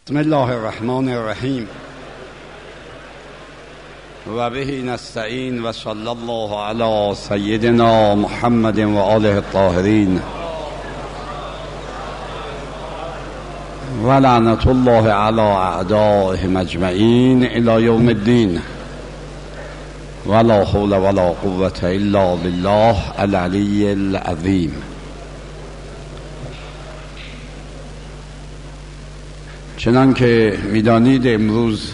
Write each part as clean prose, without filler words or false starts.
بسم الله الرحمن الرحیم و به نستعین و صلی الله علی سیدنا محمد و آله الطاهرین و لعنت الله علی اعدائهم اجمعین الی یوم الدین ولا حول ولا قوة الا بالله العلی العظیم. چنان که میدانید امروز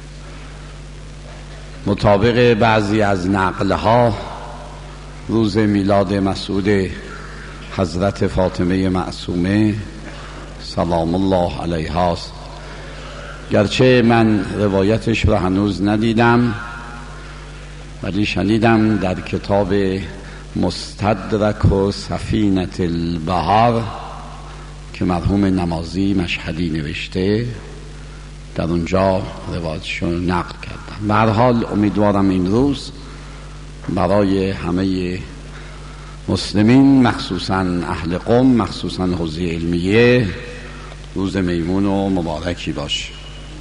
مطابق بعضی از نقلها روز میلاد مسعود حضرت فاطمه معصومه سلام الله علیها است. گرچه من روایتش را هنوز ندیدم ولی شنیدم در کتاب مستدرک و سفینة البحر که مرحوم نمازی مشهدی نوشته در اونجا روایتشو نقل کردم. به هر حال امیدوارم این روز برای همه مسلمین مخصوصا اهل قم مخصوصا حوزه علمیه روز میمون و مبارکی باشه.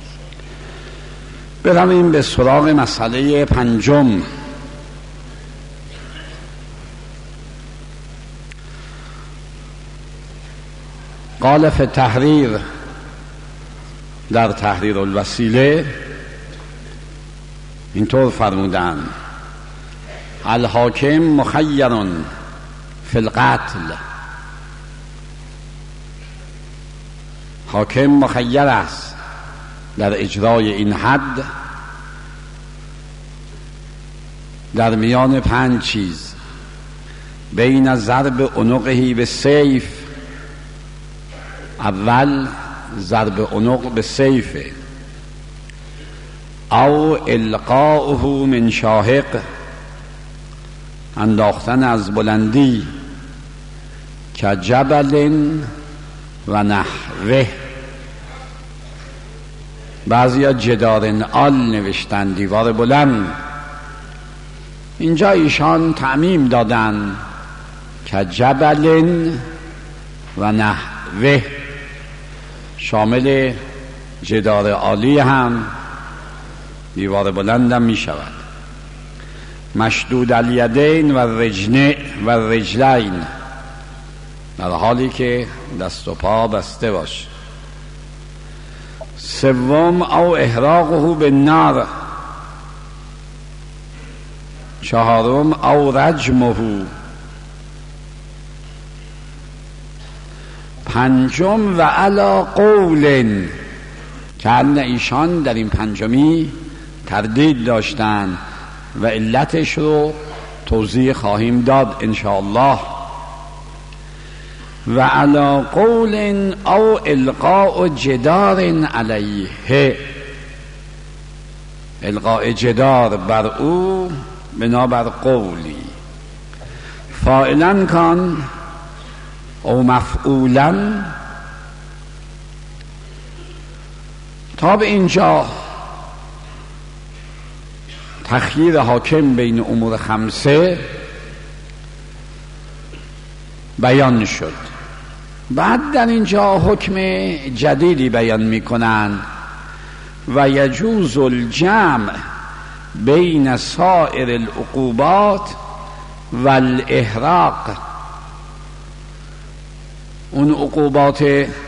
برویم به سراغ مسئله پنجم. قال فی التحریر، در تحریر الوسیله اینطور فرمودن: الحاکم مخیر فی القتل، حاکم مخیر است در اجرای این حد در میان 5 چیز: بین ضرب عنقه به سیف، اول ضرب عنق به سیف، او القاؤه من شاهق، انداختن از بلندی، که جبل و نحوه. بعضیا جدار آل نوشتن، دیوار بلند. اینجا ایشان تعمیم دادن که جبل و نحوه، شامل جدار عالی هم دیوار بلند هم می شود. مشدود الیدین و رجلین، در حالی که دست و پا بسته باشه. سوم او احراقه بالنار، چهارم او رجمه، پنجم و علا قول، که ایشان در این پنجمی تردید داشتن و علتش رو توضیح خواهیم داد انشاءالله. و علا قول او القاء جدار علیه، القاء جدار بر او بنابر قولی، فاعلا کان او مفعولا. تا به اینجا تخییر حاکم بین امور 5 بیان شد. بعد در اینجا حکم جدیدی بیان میکنن: و یجوز الجمع بین سائر العقوبات و الاحراق. اون عقوبات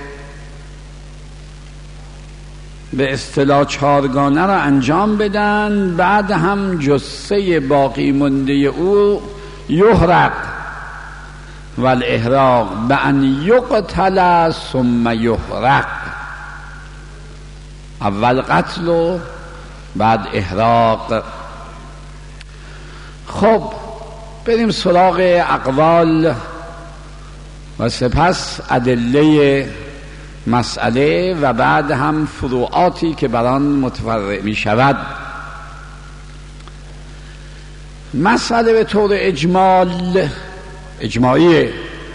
به اصطلاح 4گانه را انجام بدن، بعد هم جثه باقی مونده او یحرق، و الاحراق بأن یقتل ثم یحرق، اول قتل و بعد احراق. خب بریم سراغ اقوال و سپس ادله مسئله و بعد هم فروعاتی که بر آن متفرع می شود. مسئله به طور اجماعی،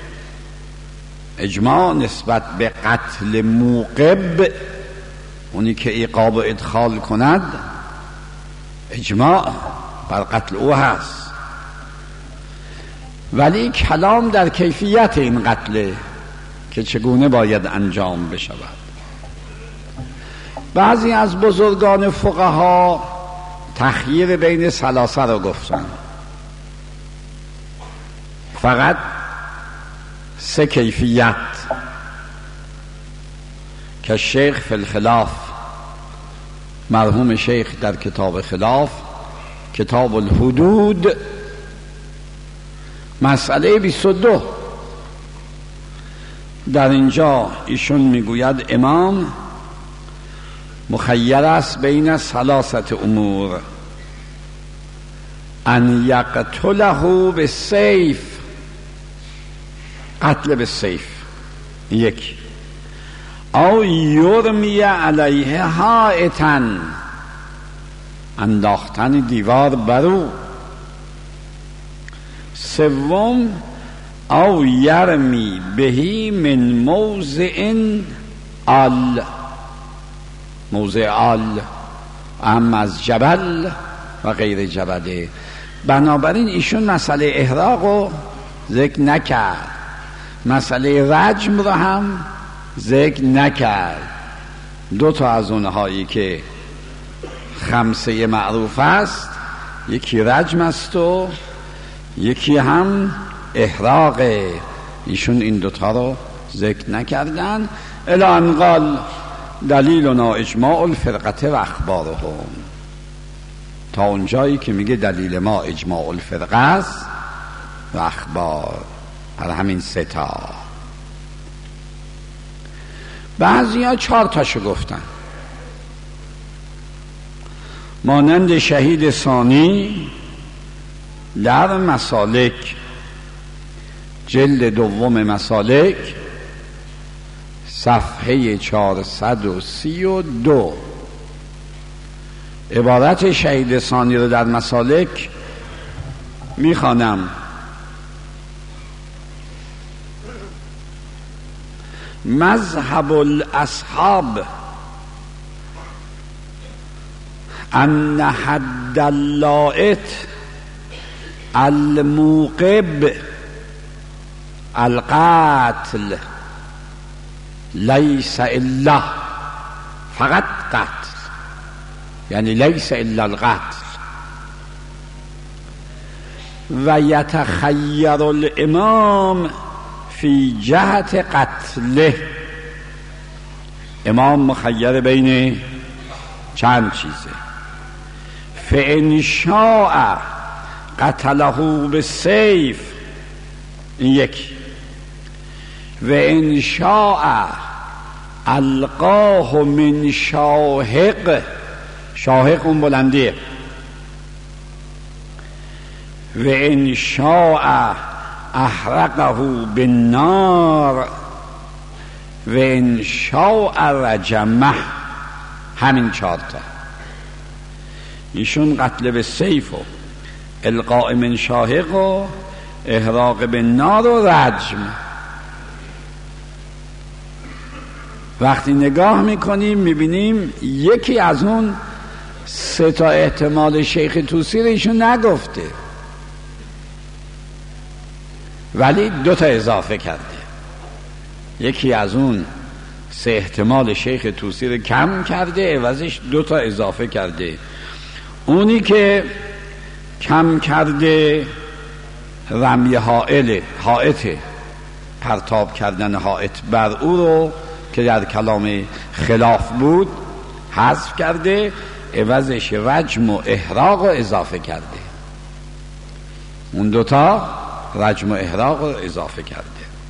اجماع نسبت به قتل موقب، اونی که ایقاب و ادخال کند، اجماع بر قتل او هست، ولی کلام در کیفیت این قتل که چگونه باید انجام بشود. بعضی از بزرگان فقها تخییر بین ثلاثه رو گفتن، فقط 3 کیفیت که شیخ فی الخلاف، مرحوم شیخ در کتاب خلاف، کتاب الحدود، مسئله 22، در اینجا ایشون میگوید امام مخیر است بین 3 امور: ان یقتله بالسیف، قتل بالسیف، 1، او یرمی علیه حائطا، انداختن دیوار برو، 3، او یرمی بهی من موضع آل، موضع آل اما از جبل و غیر جبله. بنابراین ایشون مسئله احراق رو ذکر نکرد، مسئله رجم رو هم ذکر نکرد. 2 تا از اونهایی که 5 معروف است، یکی رجم است و یکی هم احراقه، ایشون این 2 تا رو ذکر نکردن. الی ان قال دلیلنا اجماع الفرقه و اخبارهم، تا اونجایی که میگه دلیل ما اجماع الفرقه است و اخبار، پر همین 3 تا. بعضی ها 4 تاشو گفتن، مانند شهید ثانی در مسالک، جلد 2 مسالک، صفحه 432. عبارت شهید ثانی رو در مسالک میخوانم: مذهب الاصحاب ان حد اللائط الموقب القتل لیس الا، فقط قتل، یعنی لیس الا القتل. و یتخیر الامام فی جهت قتله، امام مخیر بین چند چیزه: فان شاء قتله بالسیف، این 1، و ان شاء القاه من شاهق، شاهق اون بلندیه، و ان شاء احرقه بالنار، و ان شاء رجمه، همین 4 تا. ایشون قتل بالسیف و القاء من شاهق و احراق بالنار و رجم. وقتی نگاه میکنیم میبینیم یکی از اون 3 تا احتمال شیخ طوسی رو ایشون نگفته، ولی 2 تا اضافه کرده. یکی از اون 3 احتمال شیخ طوسی رو کم کرده، عوضش 2 تا اضافه کرده. اونی که کم کرده رمی حائط، پرتاب کردن حائط بر او رو که در کلام خلاف بود حذف کرده، عوضش رجم و احراق رو اضافه کرده. اون 2 تا رجم و احراق رو اضافه کرده.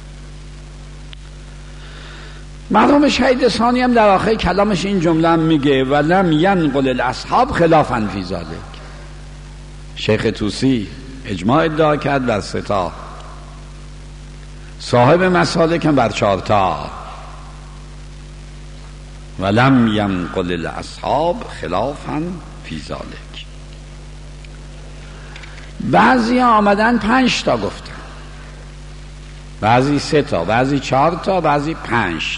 مرحوم شهید ثانی هم در آخر کلامش این جمله هم میگه: ولم ینقل الاصحاب خلافا فی ذلک. شیخ طوسی اجماع ادعا کرد بر 3 تا، صاحب مسالک هم بر 4 تا. ولم ینقل الاصحاب خلافا فی ذلک. بعضی آمدن 5 تا گفتن، بعضی 3 تا، بعضی 4 تا، بعضی 5.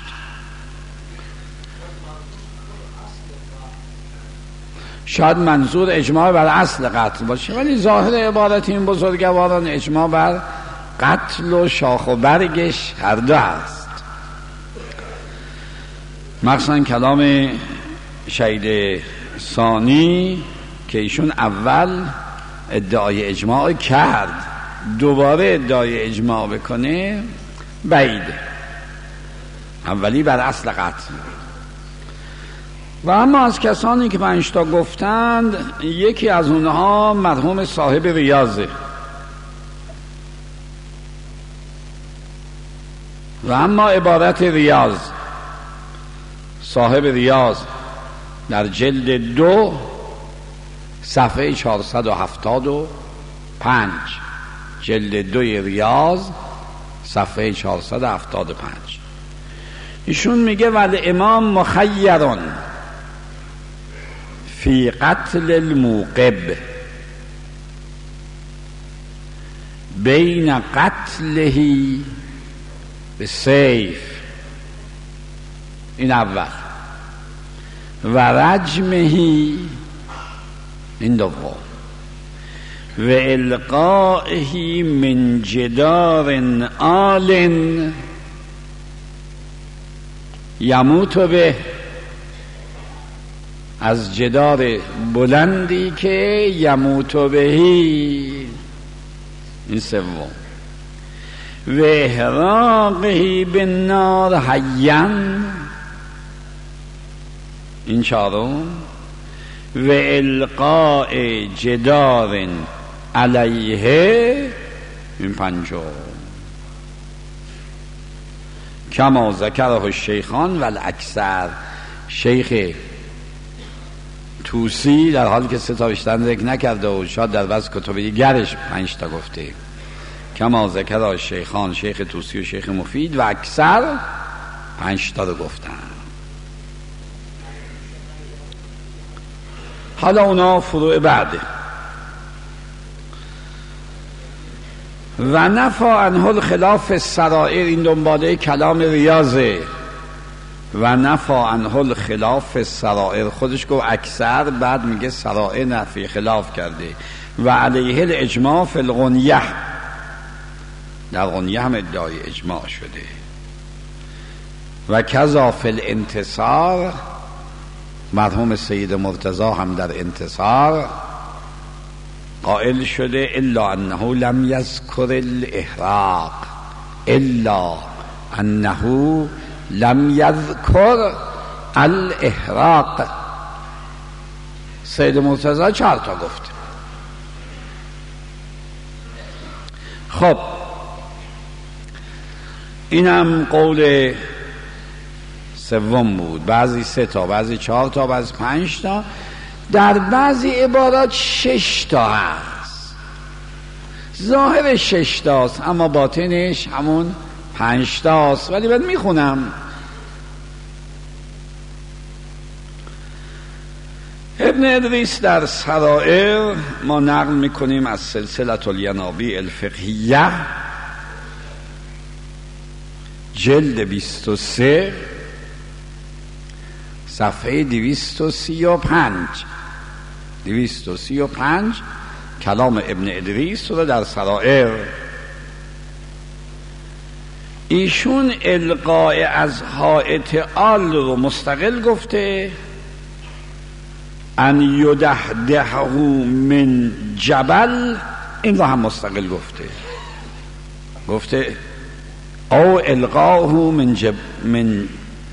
شاید منظور اجماع بر اصل قتل باشه، ولی ظاهر عبارت این بزرگواران اجماع بر قتل و شاخ و برگش هر 2 هست. مخصوصا کلام شهید ثانی که ایشون اول ادعای اجماع کرد، دوباره ادعای اجماع بکنه بعیده. اولی بر اصل قطع. و اما از کسانی که 5 تا گفتند، یکی از اونها مرحوم صاحب ریاضه. و اما عبارت ریاض، صاحب ریاض در جلد 2 صفحه 475، جلد 2 ریاض صفحه 475، ایشون میگه ول امام مخیرون فی قتل الموقب بین قتله به سیف، این اول، و رجمهی، این دوم، و القائه من جدار آل یموت به، از جدار بلندی که یموت بهی، این سوم، و احراقه بالنار حیا، این چهارم، و القاء جدار علیه، این پنجم. کما ذکره الشیخان و الاکثر. شیخ توسی در حالی که 3 تا بیشتر ذکر نکرده و شاید در بعض کتب دیگرش 5 تا گفته. کما ذکره الشیخان، شیخ توسی و شیخ مفید، و اکثر 5 تا رو گفتن. حالا اونا فروع بعده. و نفا عنه الخلاف السرائر، این دنباله کلام ریاضه. و نفا عنه الخلاف السرائر، خودش گفت اکثر، بعد میگه سرائر نفی خلاف کرده. و علیه الاجماع فی الغنیه، در غنیه هم ادعای اجماع شده. و کذا فی الانتصار، مرحوم سید مرتضی هم در انتصار قائل شده الا انه لم یذکر الاحراق، الا انه لم یذکر الاحراق. سید مرتضی 4 تا گفته. خب اینم قول سوم بود. بعضی 3 تا، بعضی 4 تا، بعضی 5 تا، در بعضی عبارات 6 تا هست. ظاهر 6 تاست اما باطنش همون 5 تاست. ولی بعد میخونم. ابن ادریس در سرائر ما نقل میکنیم از سلسله الینابیع الفقهیه جلد 23 صفحه 235 کلام ابن ادریس رو در سرائر. ایشون القاء از حائط آل رو مستقل گفته، ان یدحدحه من جبل این رو هم مستقل گفته او القاه من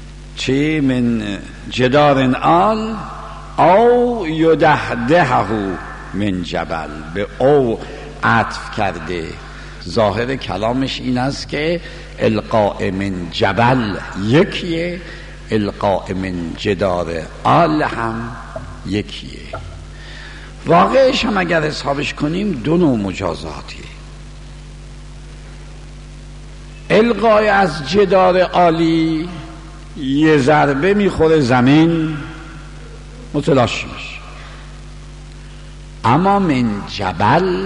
جدار آل او یدحدحه من جبل، به او عطف کرده. ظاهر کلامش این است که القاء من جبل یکیه، القاء من جدار آل هم یکیه. واقعش هم اگر حسابش کنیم 2 نوع مجازاتیه. القاء از جدار عالی یه ضربه میخوره زمین متلاشی میشه، اما من جبل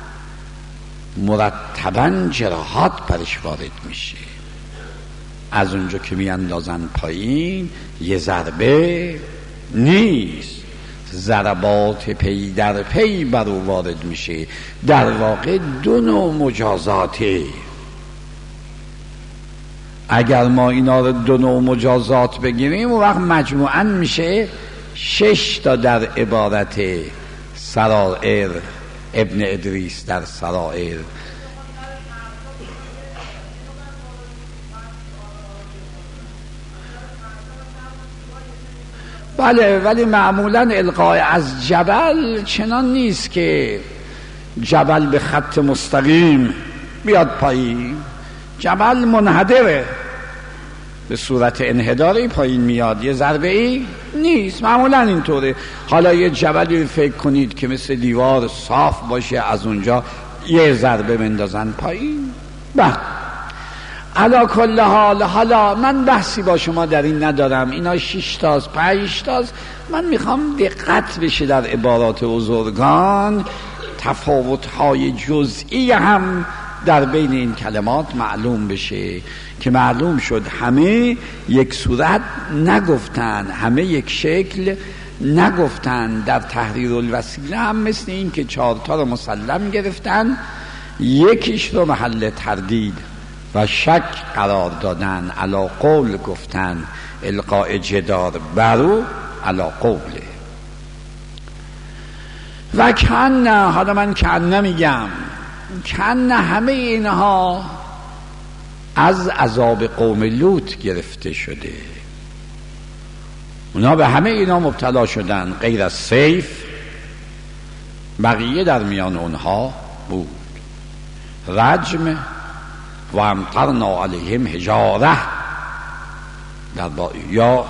مرتباً جراحات برش وارد میشه. از اونجا که میاندازن پایین یه ضربه نیست، ضربات پی در پی بر او وارد میشه. در واقع 2 نوع مجازاته. اگر ما اینا رو 2 نوع مجازات بگیریم، اون وقت مجموعاً میشه 6 تا در عبارت سرائر، ابن ادریس در سرائر. بله، ولی معمولا القای از جبل چنان نیست که جبل به خط مستقیم بیاد پایین. جبل منحدره، به صورت انحداری پایین میاد، یه ضربه ای نیست. معمولا اینطوره. حالا یه جبلی فکر کنید که مثل دیوار صاف باشه، از اونجا یه ضربه بندازن پایین. علا کل حال، حالا من بحثی با شما در این ندارم، اینا 6 تاست 5 تاست. من میخوام دقت بشه در عبارات بزرگان، تفاوت‌های جزئی هم در بین این کلمات معلوم بشه، که معلوم شد همه یک صورت نگفتن، همه یک شکل نگفتن. در تحریر الوسیله هم مثل این که 4 تا رو مسلم گرفتن، یکیش رو محل تردید و شک قرار دادن، علا قول گفتن، القاء جدار برو علا قوله. و کن، حالا من کن نمیگم، کن همه اینها از عذاب قوم لوط گرفته شده. اونا به همه اینا مبتلا شدن غیر از سیف، بقیه در میان اونها بود. رجم و امطرنا علیهم حجاره، یا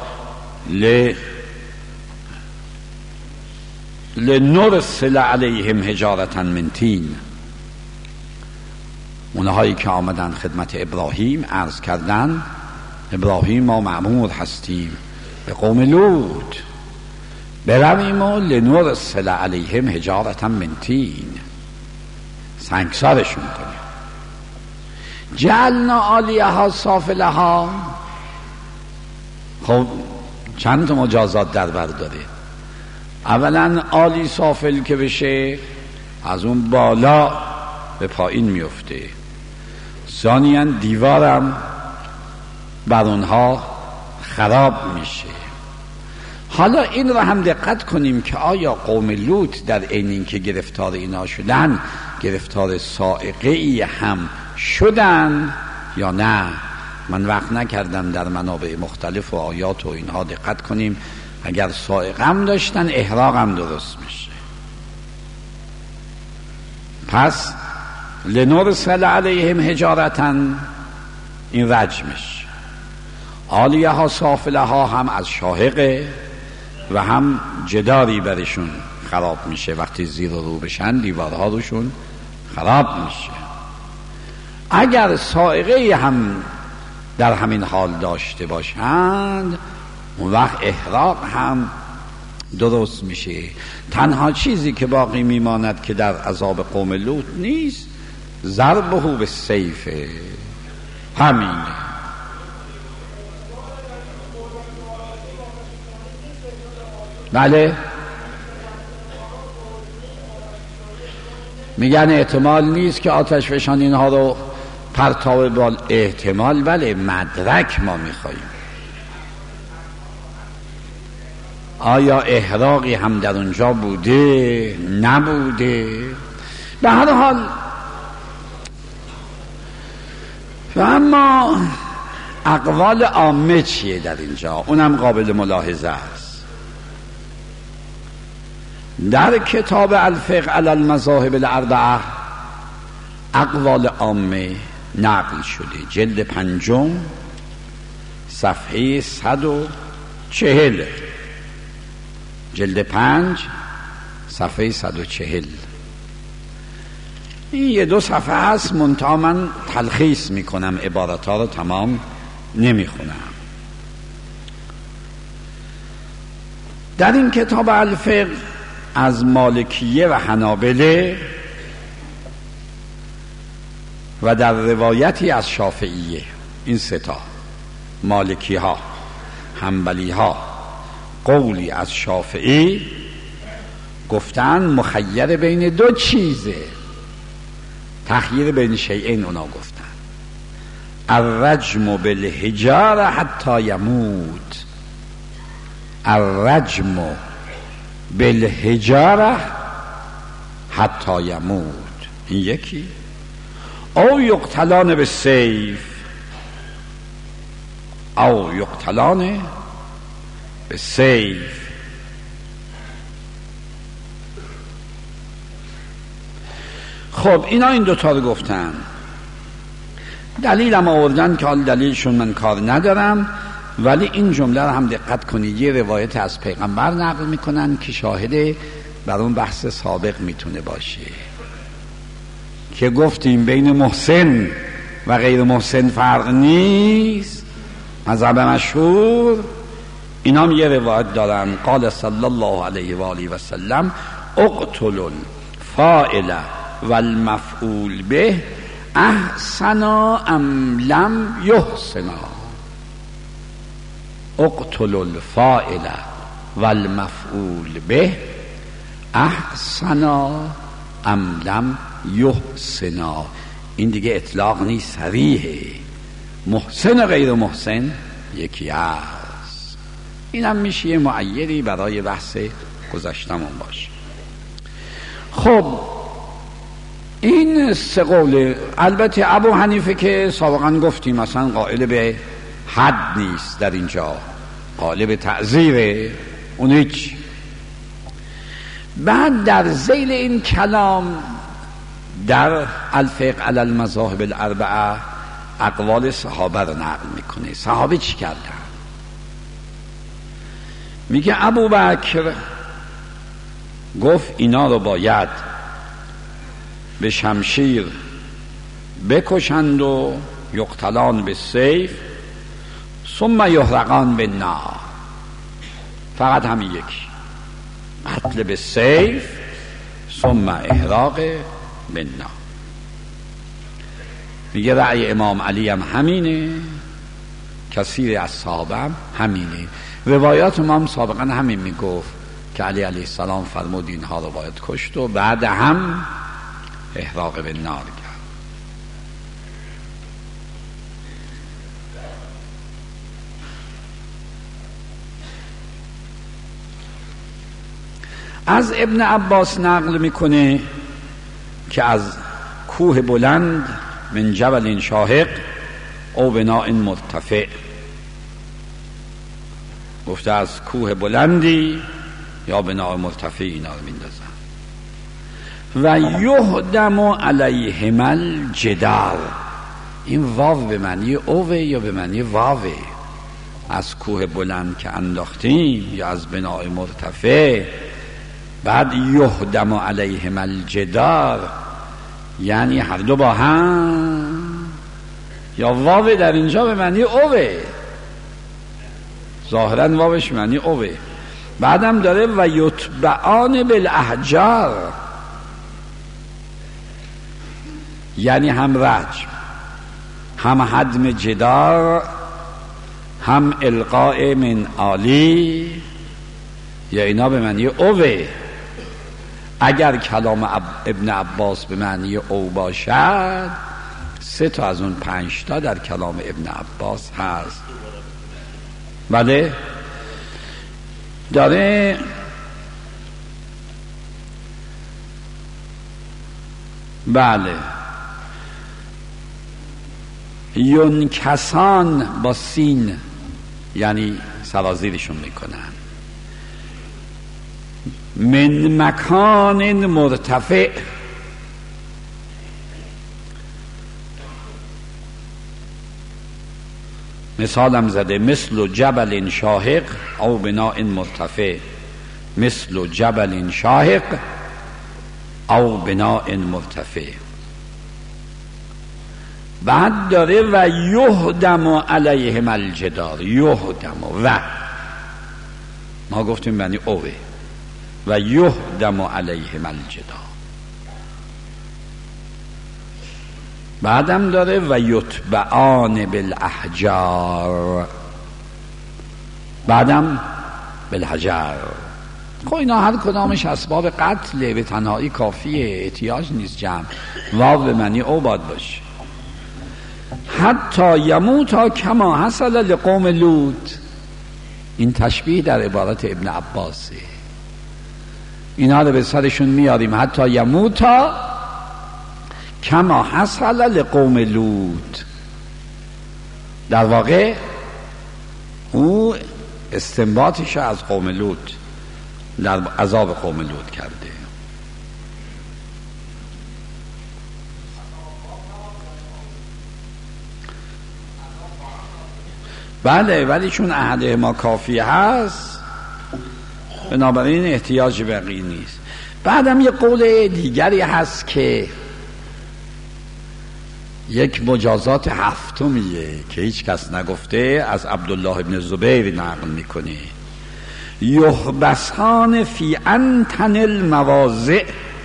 لنرسل علیهم حجارة من طین. اونهایی که آمدن خدمت ابراهیم عرض کردن ابراهیم ما مأمور هستیم به قوم لوط برویم و لنرسل علیهم حجارة من طین، سنگسارشون کنیم. جعلنا عالیها سافلها. خب چند تا مجازات در بر داره. اولا عالی سافل که بشه از اون بالا به پایین میفته. ثانیاً دیوارم بر اونها خراب میشه. حالا این رو هم دقت کنیم که آیا قوم لوط در عین این که گرفتار اینا شدن گرفتار صاعقه ای هم شدن یا نه؟ من وقت نکردم در منابع مختلف و آیات و اینها دقت کنیم. اگر صاعقه هم داشتن احراق هم درست میشه. پس لنرسل علیهم حجارتن، این رجمش. عالیه ها سافله ها هم از شاهقه و هم جداری برشون خراب میشه. وقتی زیر و رو بشن دیوارها روشون خراب میشه. اگر صاعقه هم در همین حال داشته باشند اون وقت احراق هم درست میشه. تنها چیزی که باقی میماند که در عذاب قوم لوط نیست ضربه بالسیف، همینه. بله، میگن احتمال نیست که آتش فشان اینها رو پرتاب بال. احتمال بله، مدرک ما میخواییم. آیا احراقی هم در اونجا بوده نبوده؟ به هر حال و اما اقوال عامه چیه در اینجا؟ اونم قابل ملاحظه است. در کتاب الفقه علی المذاهب الاربعه اقوال عامه نقل شده، جلد 5 صفحه 140، جلد 5 صفحه 140. این 2 صفحه هست، منتها من تلخیص میکنم، عبارت ها رو تمام نمیخونم. در این کتاب الفقه از مالکیه و حنابله و در روایتی از شافعیه، این 3 تا مالکی ها، حنبلی ها، قولی از شافعی، گفتن مخیر بین 2 چیزه، تخییر بین شیئین. اونا گفتن الرجم بالحجاره حتی یموت، الرجم بالحجاره حتی یموت. این یکی. او یقتلان بالسیف او یقتلان بالسیف. خب اینا این دوتا رو گفتن. دلیلم آوردن که حال دلیلشون من کار ندارم، ولی این جمله رو هم دقت کنید. یه روایت از پیغمبر نقل میکنن که شاهد بر اون بحث سابق میتونه باشه که گفتیم بین محسن و غیر محسن فرق نیست. مذهب مشهور اینا هم یه روایت دارن. قال صلی الله علیه و آله و سلم اقتل الفاعل والمفعول به احسنا ام لم یحسنا. اقتل الفاعل والمفعول به احسنا ام لم یحسنا. این دیگه اطلاق نیست، صریحه. محسن و غیر محسن یکی است. اینم میشه یه معیری برای بحث گذشتمون باشه. خب این سه قوله. البته ابو حنیفه که سابقا گفتیم مثلا قائل به حد نیست، در اینجا قائل به تعزیره. اون هیچ. بعد در ذیل این کلام در الفقه علی المذاهب الاربعه اقوال صحابه رو نقل میکنه. صحابه چی کردن؟ میگه ابوبکر گفت اینا رو باید به شمشیر بکشند و یقتلان به سیف ثم یحرقان به نار. فقط همین یکی، قتل به سیف ثم احراق به نار. میگه رأی امام علی هم همینه، کثیر از صحابه هم همینه. روایات ما هم سابقا همین میگفت که علی علیه السلام فرمود اینها رو باید کشت و بعد هم احراق به نار کرد. از ابن عباس نقل میکنه که از کوه بلند من جبل شاهق او بناء مرتفع، گفته از کوه بلندی یا بناء مرتفع اینا رو میندازن. و یهدم علیهم الجدار. این واو به معنی اوه یا به معنی واوه؟ از کوه بلند که انداختیم یا از بناء مرتفع. بعد یهدم علیهم الجدار یعنی هر دو با هم، یا واو در اینجا به معنی اوه، ظاهرا واوش معنی اوه. بعدم داره و یتبعان بالاحجار، یعنی هم رجم هم هدم جدار هم القاء من عالی، یا اینا به معنی اوه. اگر کلام ابن عباس به معنی او باشد، 3 تا از اون 5 تا در کلام ابن عباس هست. بله داره بله ینکسان با سین، یعنی سرازیرشون میکنن. من مکان مرتفع، مثالم زده مثل جبل شاهق او بناء مرتفع، مثل جبل شاهق او بناء مرتفع. بعد داره و یهدم علیهم الجدار. یهدم و ما گفتیم معنی اوه، و یهدم علیهم الجدار. بعدم داره و یتبعان بالاحجار، بعدم بالحجر. خب اینا هر کدامش اسباب قتل، به تنهایی کافیه، احتیاج نیست جمع. واو به معنی او باید باشه. حتی یموتا کما حصل لقوم لوط. این تشبیه در عبارت ابن عباسه. اینا رو به سرشون میاریم حتی یموتا کما حصل لقوم لوط. در واقع او استنباطش از قوم لوط در عذاب قوم لوط کرده. بله، ولی چون عهد ما کافی هست بنابراین احتیاج بقیه نیست. بعدم یه قول دیگری هست که یک مجازات هفتمیه که هیچ کس نگفته، از عبدالله ابن زبیر نقل میکنه: یحبسان فی انتن المواضع،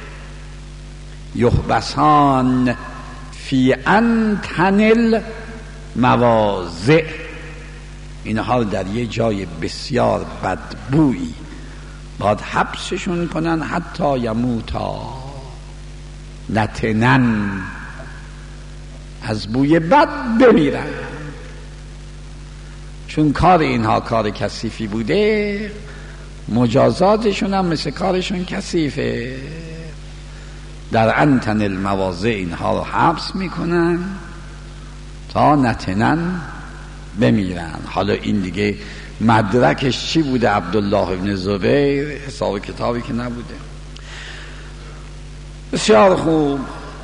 یحبسان فی انتن المواضع، اینها در یه جای بسیار بدبویی باید حبسشون کنن حتی یموتا، نتنن، از بوی بد بمیرن. چون کار اینها کار کثیفی بوده، مجازاتشون هم مثل کارشون کثیفه. در انتن المواضع اینها رو حبس میکنن تا نتنن، بمیرن. حالا این دیگه مدرکش چی بوده؟ عبدالله ابن زبیر، حساب کتابی که نبوده. بسیار خوب.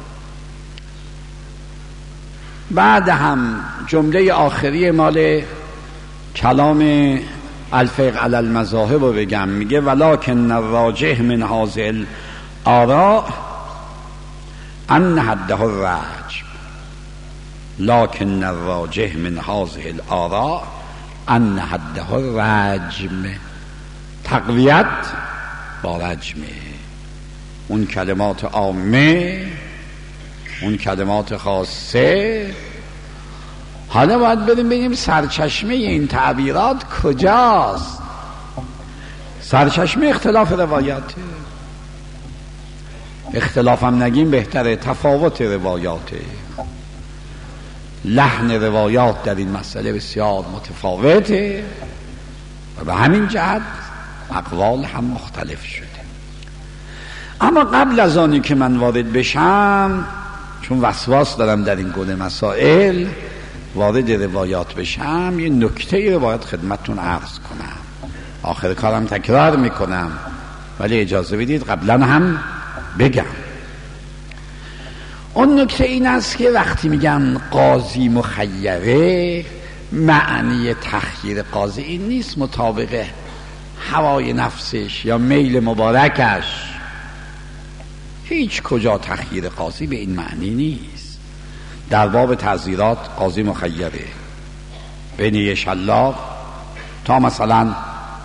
بعد هم جمله آخری مال کلام الفقه علی المذاهب رو بگم. میگه ولکن الراجح من هذه الاراء ان حده الرجم، لكن الراجح من هذه الاراء ان حده الرجم. تقویت با رجمه. اون کلمات عامه، اون کلمات خاصه. حالا باید بریم بگیم سرچشمه این تعبیرات کجاست. سرچشمه اختلاف روایاته. اختلاف هم نگیم بهتره، تفاوت روایاته. لحن روایات در این مسئله بسیار متفاوته و به همین جهت اقوال هم مختلف شده. اما قبل از آنی که من وارد بشم، چون وسواس دارم در این گونه مسائل وارد روایات بشم، یه نکته رو باید خدمتتون عرض کنم. آخر کارم تکرار میکنم ولی اجازه بدید قبلا هم بگم. اون نکته این است که وقتی میگن قاضی مخیره، معنی تخییر قاضی این نیست مطابق هوای نفسش یا میل مبارکش. هیچ کجا تخییر قاضی به این معنی نیست. در باب تعزیرات قاضی مخیره بین یه شلاق تا مثلا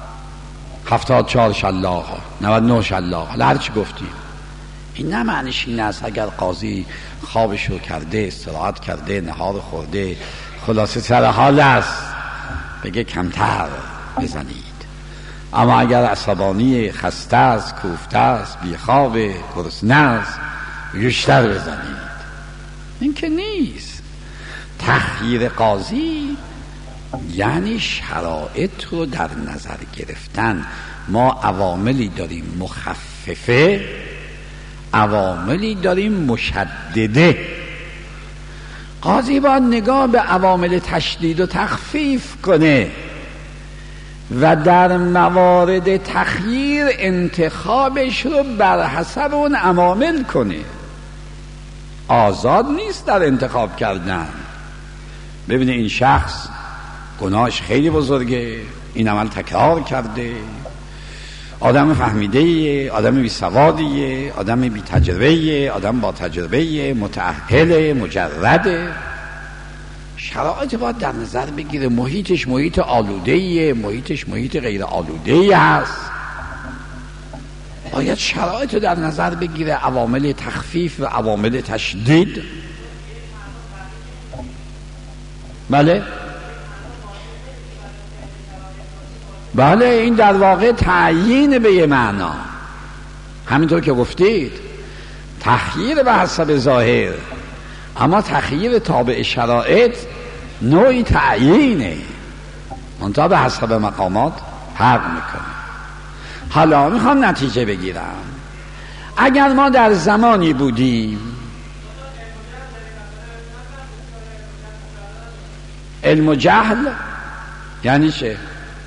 74 شلاق، 99 شلاق، هرچی گفتیم. این نه معنیش این است اگر قاضی خوابشو کرده، استراحت کرده، نهار خورده، خلاصه سر حال است، بگه کمتر بزنید. اما اگر عصبانی، خسته است، کوفته است، بیخوابه، گرسنه است، بیشتر بزنید. این که نیست. تخییر قاضی یعنی شرایط رو در نظر گرفتن. ما عواملی داریم مخففه، عواملی داریم مشدده. قاضی باید نگاه به عوامل تشدید و تخفیف کنه و در موارد تخییر انتخابش رو بر حسب اون عوامل کنه. آزاد نیست در انتخاب کردن. ببینه این شخص گناهش خیلی بزرگه، این عمل تکرار کرده، آدم فهمیده‌ایه، آدم بی سوادیه، آدم بی تجربه‌ایه، آدم با تجربه‌ایه، متأهله، مجرده. شرایط باید در نظر بگیره. محیطش محیط آلوده‌ایه، محیطش محیط غیر آلوده‌ای هست. باید شرایط در نظر بگیره، عوامل تخفیف و عوامل تشدید. بله بله، این در واقع تعیین به یه معنا، همینطور که گفتید تخییر به حسب ظاهر، اما تخییر تابع شرایط نوعی تعیینه. منتها به حسب مقامات فرق میکنه. حالا میخوام نتیجه بگیرم. اگر ما در زمانی بودیم علم و جهل یعنی چه؟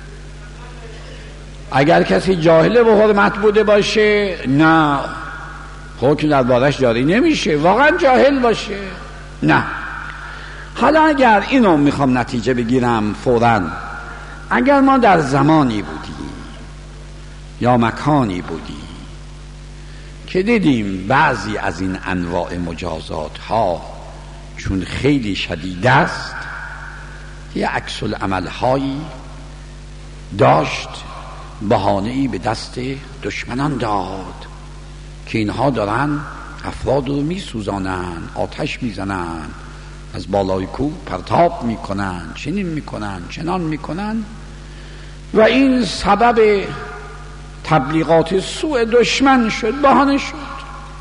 اگر کسی جاهل به حرمت بوده باشه نه، حکم در بارش جاری نمیشه. واقعا جاهل باشه نه. حالا اگر اینو میخوام نتیجه بگیرم فوراً، اگر ما در زمانی بودیم یا مکانی بودیم که دیدیم بعضی از این انواع مجازات ها چون خیلی شدید است، یه عکس العمل هایی داشت، بهانه‌ای به دست دشمنان داد که اینها دارن افراد رو میسوزانن، آتش میزنن، از بالای کوه پرتاب میکنن، چنین میکنن، چنان میکنن، و این سبب تبلیغات سوء دشمن شد، بهانه شد.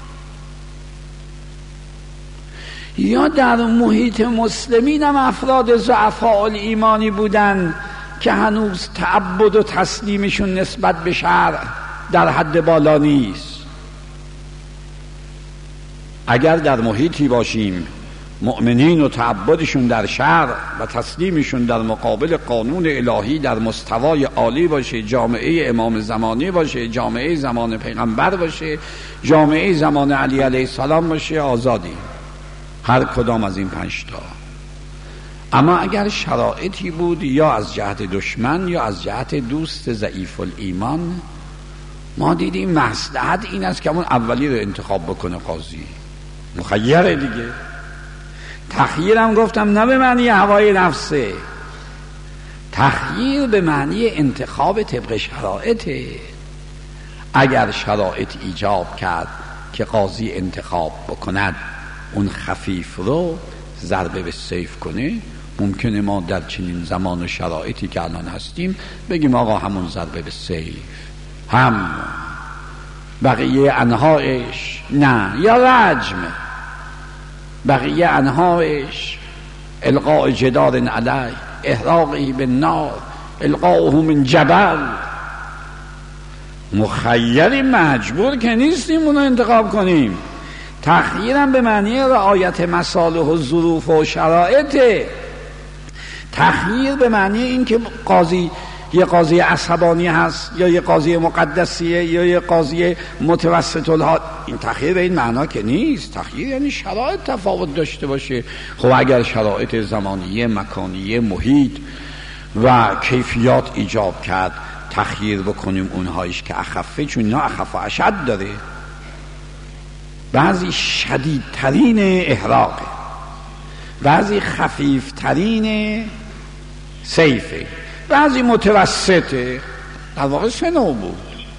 یا در محیط مسلمین هم افراد ضعفاء الایمانی بودن که هنوز تعبد و تسلیمشون نسبت به شرع در حد بالا نیست. اگر در محیطی باشیم مؤمنین و تعبدشون در شرع و تسلیمشون در مقابل قانون الهی در مستوای عالی باشه، جامعه امام زمانی باشه، جامعه زمان پیغمبر باشه، جامعه زمان علی علیه السلام باشه، آزادی هر کدام از این 5 تا. اما اگر شرایطی بود یا از جهت دشمن یا از جهت دوست ضعیف الایمان، ما دیدیم مصلحت این است که همون اولی رو انتخاب بکنه قاضی، مخیره دیگه. تخییرم گفتم نه به معنی هوای نفسه، تخییر به معنی انتخاب طبق شرایطه. اگر شرایط ایجاب کرد که قاضی انتخاب بکند اون خفیف رو ضربه به سیف کنه، ممکنه ما در چنین زمان و شرایطی که الان هستیم بگیم آقا همون ضربه به سیف، هم بقیه انهایش نه، یا رجم، بقیه انهایش القاء جدار علیه، احراقه بالنار، القاؤه من جبل. مخیری مجبور که نیستیم اونو انتخاب کنیم. تخییرم به معنی رعایت مصالح و ظروف و شرایطه. تخییر به معنی این که قاضی یه قاضی عصبانی هست یا یه قاضی مقدسیه یا یه قاضی متوسط الحال، این تخییر به این معنا که نیست. تخییر یعنی شرایط تفاوت داشته باشه. خب اگر شرایط زمانیه، مکانیه، محیط و کیفیات ایجاب کرد تخییر بکنیم اونهایش که اخفه، چون نه اخف و اشد داره. بعضی شدیدترین احراقه، بعضی خفیفترین سیفه، بعضی متوسطه. در واقع 3 نوع بود.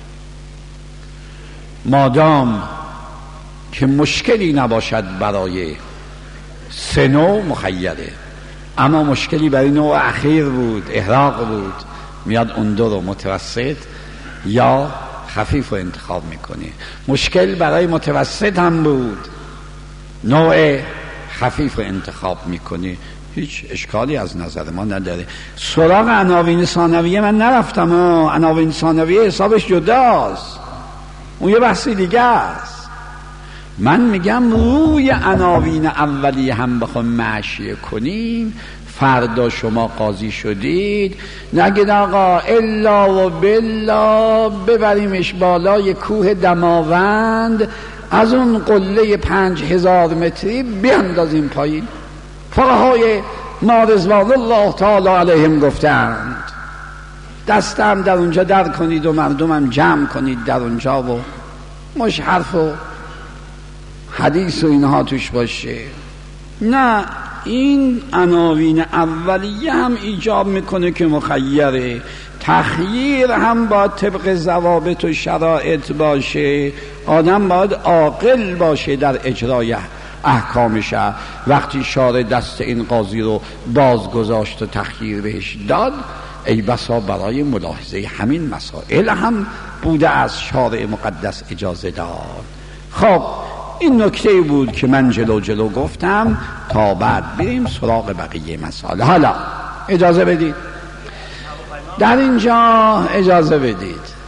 مادام که مشکلی نباشد برای 3 نوع مخیره، اما مشکلی برای نوع اخیر بود، احراق بود، میاد اون 2 رو متوسط یا خفیف رو انتخاب میکنه. مشکل برای متوسط هم بود، نوع خفیف رو انتخاب میکنه. هیچ اشکالی از نظر ما نداره. سراغ عناوین ثانویه من نرفتم. عناوین ثانویه حسابش جداست، اون یه بحثی دیگه است. من میگم روی عناوین اولیه هم بخوام مشی کنیم، فردا شما قاضی شدید نگید آقا الا و بالله ببریمش بالای کوه دماوند، از اون قله 5000 متری بیاندازیم پایین. فقهای ما رضوان الله تعالی علیهم گفتند دستم در اونجا در کنید و مردمم جمع کنید در اونجا و مش حرف و حدیث و اینها توش باشه. نه، این عناوین اولیه هم ایجاب میکنه که مخیره. تخییر هم باید طبق ضوابط و شرایط باشه. آدم باید عاقل باشه در اجرای احکامش. وقتی شارع دست این قاضی رو بازگذاشت و تخییر بهش داد، ای بسا برای ملاحظه همین مسائل هم بوده از شارع مقدس اجازه داد. خب این نکته بود که من جلو گفتم تا بعد بریم سراغ بقیه مسائل. حالا اجازه بدید در اینجا اجازه بدید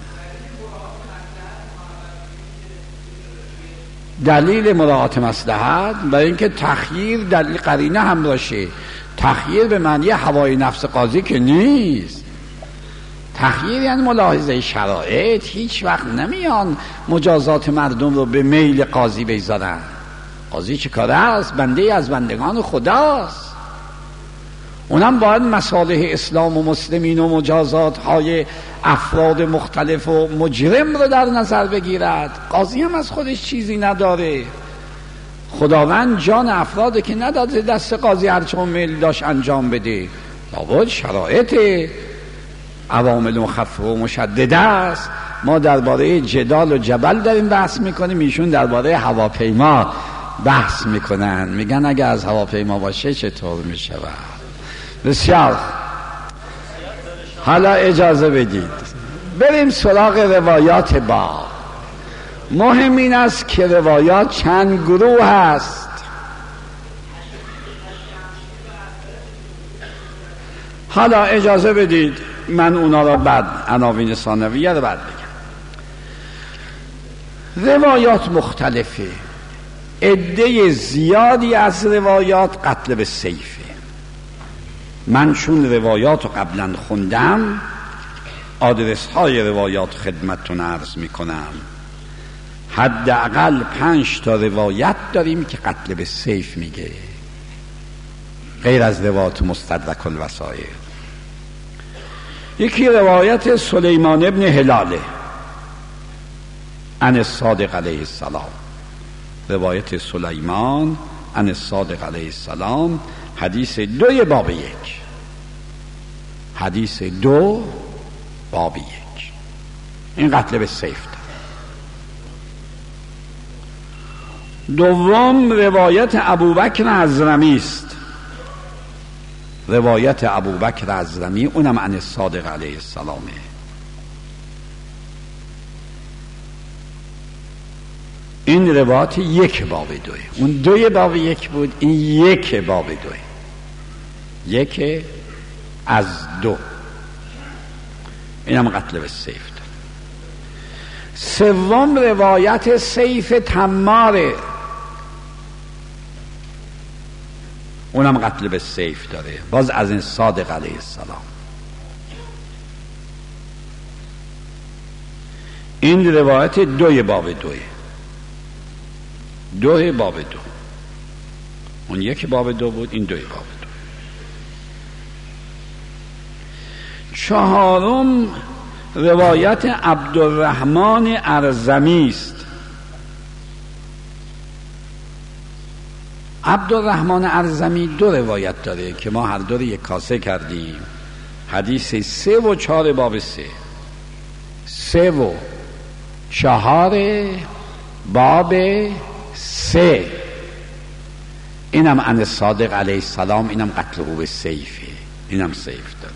دلیل مراعات مصلحت برای اینکه تخییر دلیل قرینه هم باشه. تخییر به معنی هوای نفس قاضی که نیست. تخییر یعنی ملاحظه شرایط. هیچ وقت نمیان مجازات مردم رو به میل قاضی بگذارن. قاضی چه کاره است؟ بنده از بندگان خداست. اونم باید مصالح اسلام و مسلمین و مجازات های افراد مختلف و مجرم رو در نظر بگیرد. قاضی هم از خودش چیزی نداره. خداوند جان افراده که نداده دست قاضی هرچون میل داشت انجام بده. لابد شرایط عوامل مخففه و مشدده است. ما درباره جدال و جبل داریم بحث میکنیم، ایشون درباره هواپیما بحث میکنن. میگن اگه از هواپیما باشه چطور میشود؟ بسیار. حالا اجازه بدید بریم سراغ روایات باب. مهم این است که روایات چند گروه هست. حالا اجازه بدید من اونا را بعد عناوین ثانویه را بعد بگم. روایات مختلفه. عده زیادی از روایات قتل به سیفه. من چون روایات رو قبلا خوندم آدرس های روایات خدمتتون عرض میکنم. حداقل 5 تا روایت داریم که قتل به سیف میگه، غیر از روایات مستدرک الوسائل. یکی روایت سلیمان ابن هلاله عن الصادق علیه السلام. روایت سلیمان عن الصادق علیه السلام، حدیث 2 باب 1. حدیث 2 باب 1. این قتل به سیف داره. دوم روایت ابوبکر ازرمی است. روایت ابوبکر ازرمی اونم عن الصادق علیه السلامه. این روایت 1 باب 2. اون 2 باب 1 بود، این 1 باب 2. 1 از 2. اینم قتل به سیف داره. سوم روایت سیف تماره، اونم قتل به سیف داره، باز از این صادق علیه السلام. این روایت 2 باب 2. 2 باب 2. اون 1 باب 2 بود، این 2 باب 2. چهارم روایت عبدالرحمن ارزمی است. عبدالرحمن ارزمی 2 روایت داره که ما هر دو رو یک کاسه کردیم. حدیث 3 و 4 باب 3. 3 و 4 باب 3. اینم عن صادق علیه السلام، اینم قتل او به سیفه، اینم سیف داره.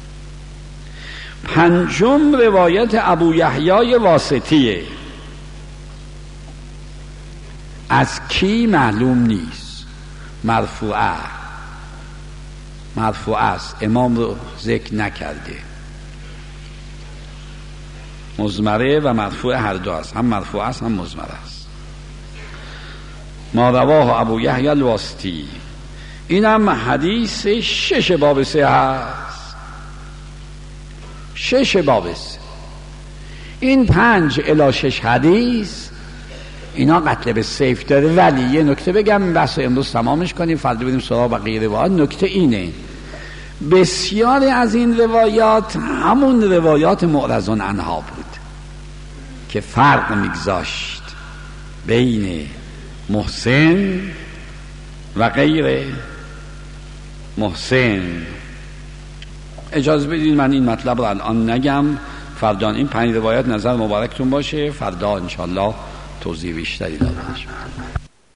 پنجم روایت ابو یحیی واسطیه. از کی معلوم نیست، مرفوع است، امام رو ذکر نکرده. مضمره و مرفوع هر دو است، هم مرفوع است هم مضمره است. ما رواه ابو یحیی الواسطی. اینم حدیث 6 باب 3 هست. 6 باب 3. این 5 الی 6 حدیث اینا قتل به سیف داره. ولی یه نکته بگم، این بحث امروز تمامش کنیم، فردا بریم سراغ بقیه روایات. نکته اینه بسیاری از این روایات همون روایات معرض عنها بود که فرق میگذاشت بین محسن و غیر محسن. اجازه بدید من این مطلب رو الان نگم، فردا این 5 روایت نظر مبارکتون باشه، فردا انشالله توضیح بیشتری داده میشه.